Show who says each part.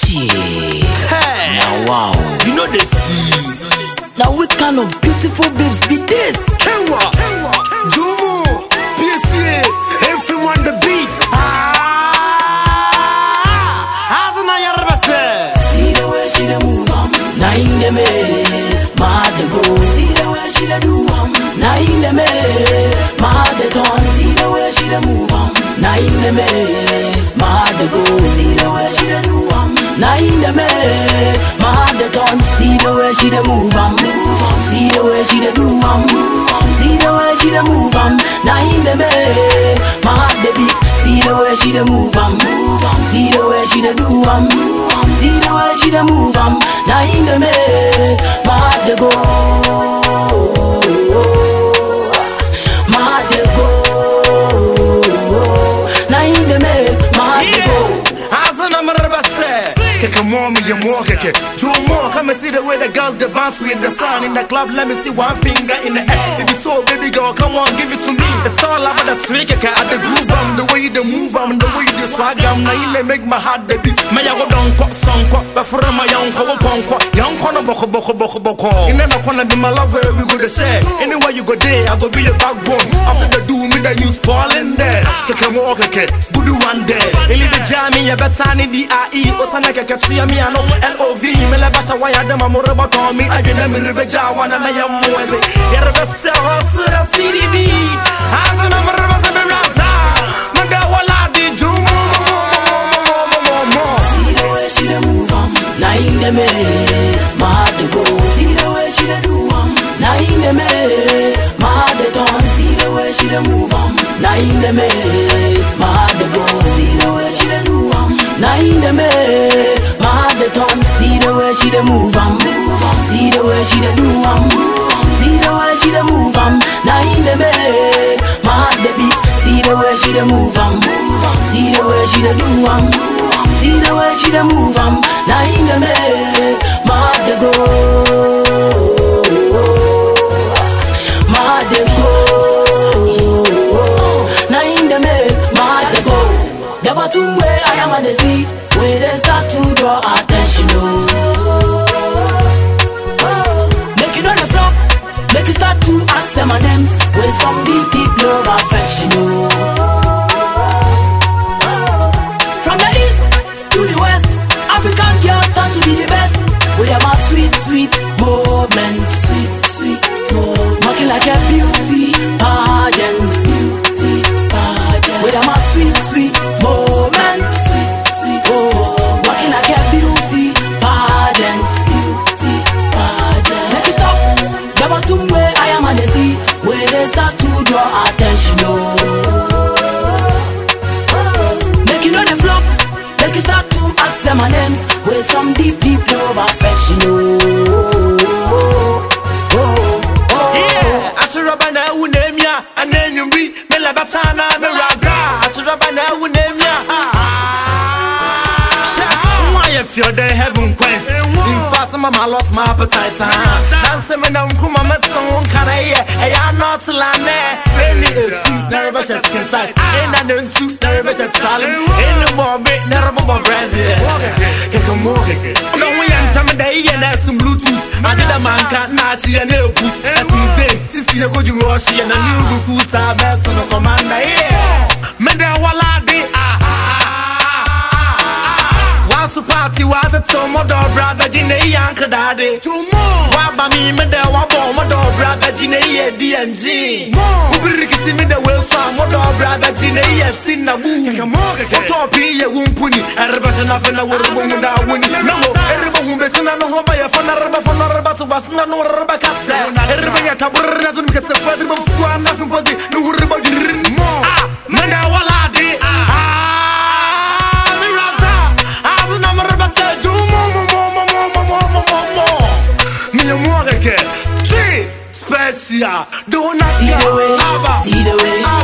Speaker 1: Hey, now wow, you know the sea.
Speaker 2: Now what kind of beautiful babes be this?
Speaker 1: Kenwa, Jomo, PSA, everyone the beat.
Speaker 2: See the way she da move now in the make mad the go. See the way she da do now in the make mad the don't. See the way she da move now in the make mad the go. See the way she da do now in the make mad the don't. See the way she da move see the way she da do see the way she da move now in the make mad the beat. See the way she da move see the way she da do see the way she da move now in the make mad the go mad the go now in the make mad the go.
Speaker 1: Keke more me more keke. Two more come and see the way the girls they bounce with the sun in the club. Let me see one finger in the air. If you so baby girl, come on, give it to me. It's all about the trick, at the groove, the way you move, the way you swag, now you make my heart the beat. My yago don't cut song, but for my young corner boko. In the corner, be my lover, we go to share. Anywhere you go there, I go be your backbone. After the do me, then you spoiling there. Keke more keke, good one day. Eli the jammy, ya betani DIE, Osanaka. Miano LOV Melabasha waya dama moroba tomi I did them in the Jawana Maya Moise Yerbasa Hotsa CDB Azana Marabasa Raza Mandawala di Jumo.
Speaker 2: See the way she da move now in the make mad the go. See the way she da do now in the make mad the don't. See the way she da move now in the make mad the go. See the way she da do now in the make mad the don't. See the way she da move see the way she da do see the way she da move now in the make mad the beat. See the way she da move see the way she da do see the way she da move now in the make mad the go mad the go now in the make mad the go. The bottom way I am on the sea where they start to draw attention. Make it on the flop, make it start to ask them and names where some deep love affection. From the east to the west, African girls start to be the best. We have our sweet moments, sweet moments, walking like a beauty pageant, We have our sweet moments, sweet walking like a beauty pageant, Make it stop, the bottom where I am on the sea, where they start to draw attention. Make it on the flop, make it start to ask them my names, where some deep love affection.
Speaker 1: Yeah, Achurabana unemia, and then you read Melabatana Meraza. Achurabana unemia. If you're the heaven quest, in fact, I lost my appetite. Dance me now, come on, let's song. Can I hear? I am not land there. Any nervous at skin tight, and I don't suit nervous at Salim. In the moment, never more Brazil. No, we enter the day and there's some Bluetooth. I did a man can't not see a nail boot. As you say, this is a good Roshi and a new recruits are best on the commander. Yeah, Mendawala de party was a tomo dobra bajine yanka dade. Waba mi me de wabo mo dobra bajine ye DNG. Ubirikisi mi de welsa mo dobra bajine ye sinabu. Otopi ye wumpuni. Erba na fena worbo munda wuni. No, erba humbe sina no hoba ya fana reba to basna no reba kase. Erba ya tabur na zun kese fadri bo fua na fimpozi no reba jirin. Ah, manda wala de
Speaker 2: See the way